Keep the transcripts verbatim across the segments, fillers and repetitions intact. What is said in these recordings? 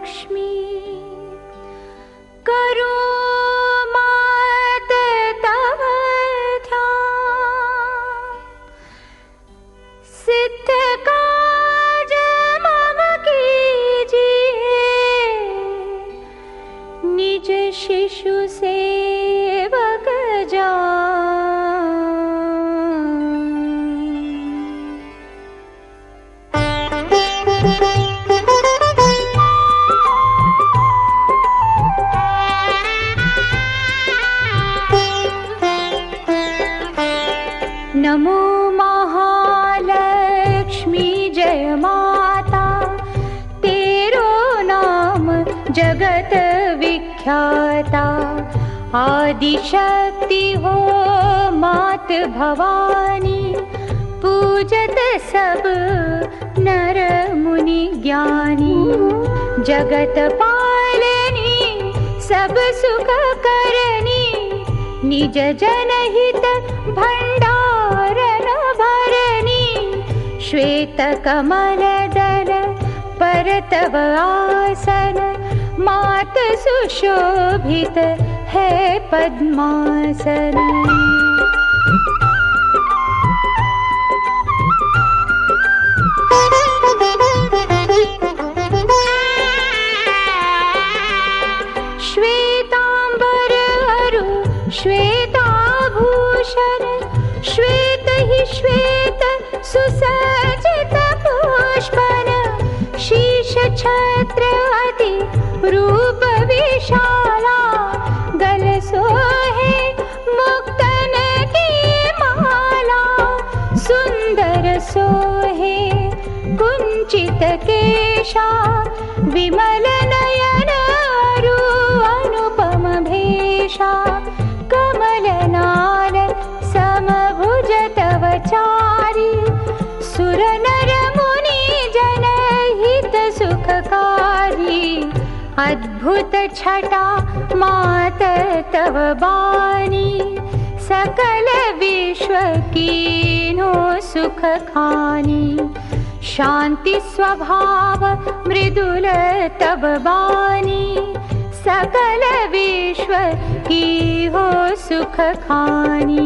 लक्ष्मी करो मात तव ध्यान, सिद्ध काज मम कीजिए, निज शिशु सेवक जान। नमो महालक्ष्मी जय माता, तेरो नाम जगत विख्याता। आदिशक्ति हो मात भवानी, पूजत सब नर मुनि ज्ञानी। जगत पालनी सब सुख करनी, निज जनहित भंडारन भरनी। श्वेत कमल दल पर तव आसन, मात सुशोभित है पद्मासन। श्वेतांबर अरु श्वेताभूषण, श्वेत ही श्वेत सुसज्जित पुष्पन। शीश छत्र अति रूप विशाला, गल सोहे मुक्तन की माला। सुंदर सोहे कुंचित केशा, विमल नयन अरु अनुपम भेषा। कमल नाल समभुज तव चारी, सुर नर मुनि जन हित सुखकारी। अद्भुत छटा मात तव बानी, सकल विश्व कीन्हो सुख खानी। शांति स्वभाव मृदुल तव बानी, सकल विश्व की हो सुख खानी।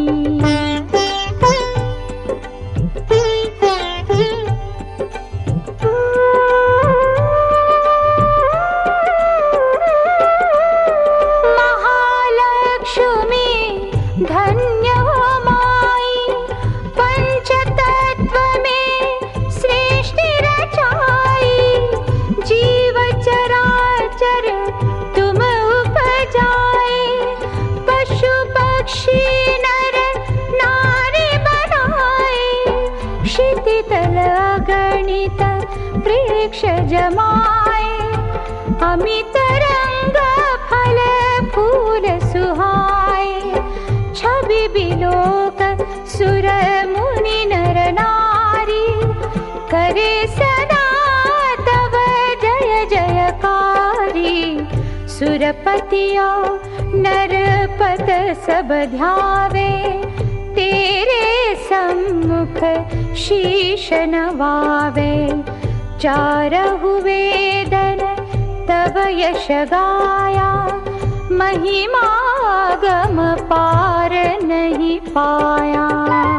महालक्ष्मी धन्य हो माई, पंचतत्व में सृष्टि रचाई। जीव चराचर तुम उपजाए, पशु पक्षी नर नारी बनाए। क्षिति तल अगणित वृक्ष जमाए, अमित रंग फल फूल सुहाए। छवि बिलोक सुर मुनि नर नारी, करे सदा तव जय जयकारी। सुरपतिया नरपत सब ध्यावे, तेरे सम्मुख शीश नवावे। चारहु वेदन तव यश गाया, महिमा गम पार नहीं पाया।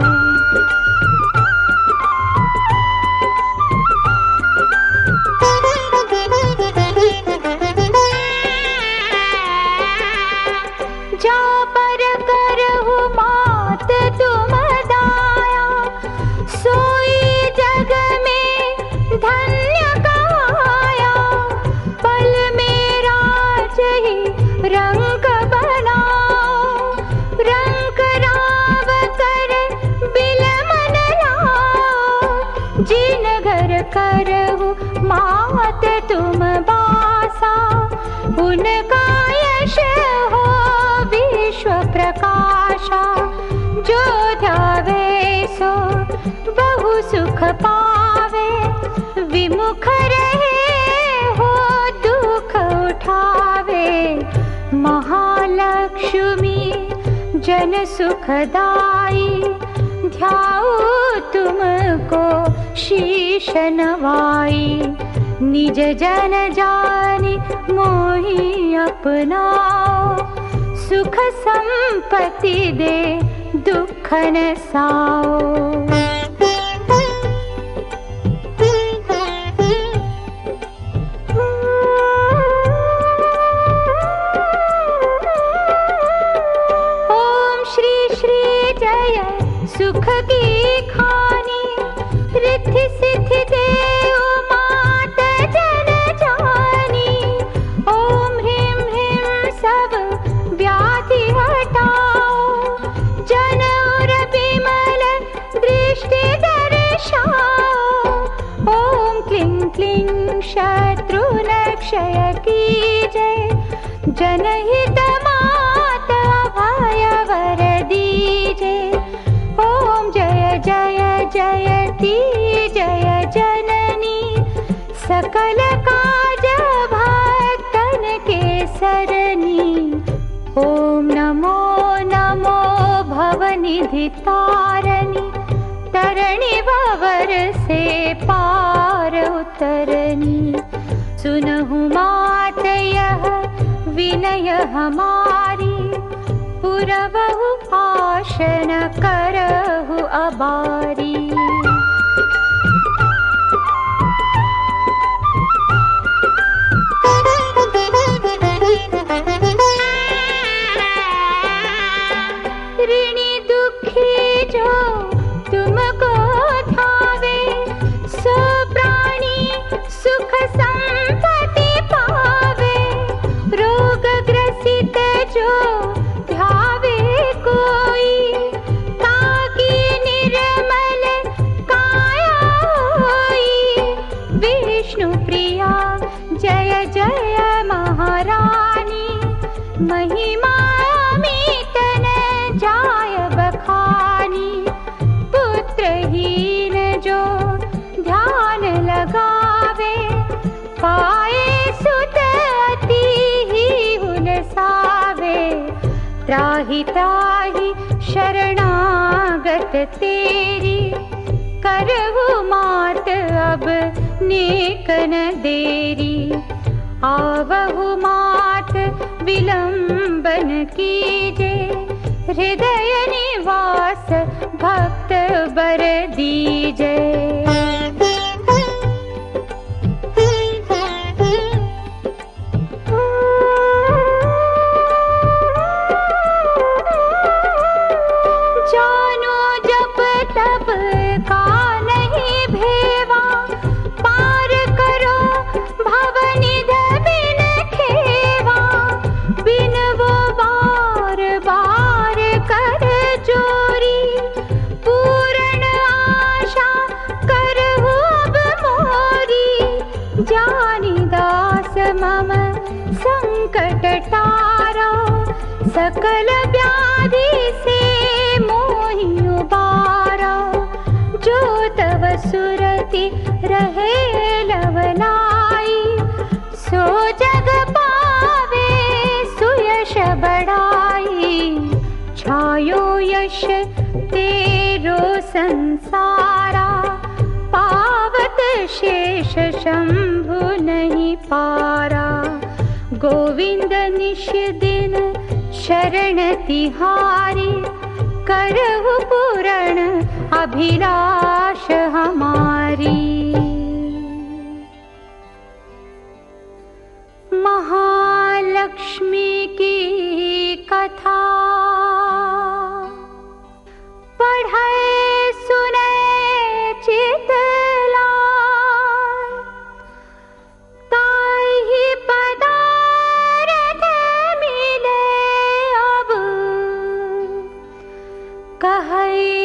जा पर करहु मात तुम दाया, सोई जग में धन्य कहाया। पल में राज ही रंग बनाओ, रंग राव कर बिलमन लाओ। जिन घर करहु मात तुम बासा, उनका यश हो विश्व प्रकाशा। जो ध्यावे सो बहु सुख पावे, विमुख रहे हो दुख उठावे। महालक्ष्मी जन सुखदाई, ध्याऊ तुमको शीश नवाई। निज जन जानि मोहि अपनाओ, सुख संपत्ति दे दुख न साओ। ओम श्री श्री जय सुख की खानी, रिद्धि सिद्धि दे मात जन जानी। ओम ह्रीं ह्रीं सब व्याधि हटाओ, जन उर बिमल दृष्टि दर्शाओ। ओम क्लीं क्लीं शत्रु क्षय कीजय, जनहित मात अभय वर दीजे। ओम जय जय जयति जय जननी, सकल काज भक्तन के सरनी। ओम नमो नमो भवनिधि तारणी, तरणी भवर से पार उतरनी। सुनहु मात यह विनय हमारी, पुरवहु आश न करहु अबारी। ऋणी दुखी जो तुमको धावे, सो प्राणी सुख संपत्ति पावे। रोग ग्रसित जो ध्यावे कोई, ताकि निर्मल काया होई। विष्णु प्रिया जय जय महारानी, महिमा अमित न जाय बखानी। पुत्रहीन जो ध्यान लगावे, पाए सुत अति ही हुलसावे। त्राहि त्राहि शरणागत तेरी, करहु मात अब नेक न देरी। आवहु मात विलंबन कीजे, हृदय निवास भक्त बर दीजे। जानो जब तब का नहीं भेवा, पार करो भवनिध बिन खेवा। बिन वो बार बार कर जोरी, पूर्ण आशा करहु अब मोरी। जानी दास मम संकट टारा, सकल व्याधि से मोहि उबारा। जो तव सुरति रहे लवलाई, सो जग पावे सुयश बढ़ाई। छायो यश तेरो संसारा, पावत शेष शंभु नहीं पारा। गोविंद निश दिन शरण तिहारी, करहु पूर्ण अभिलाष हमारी। महालक्ष्मी की कथा पढ़े सुने चित लाय, ताहि पदार्थ मिले अब कहै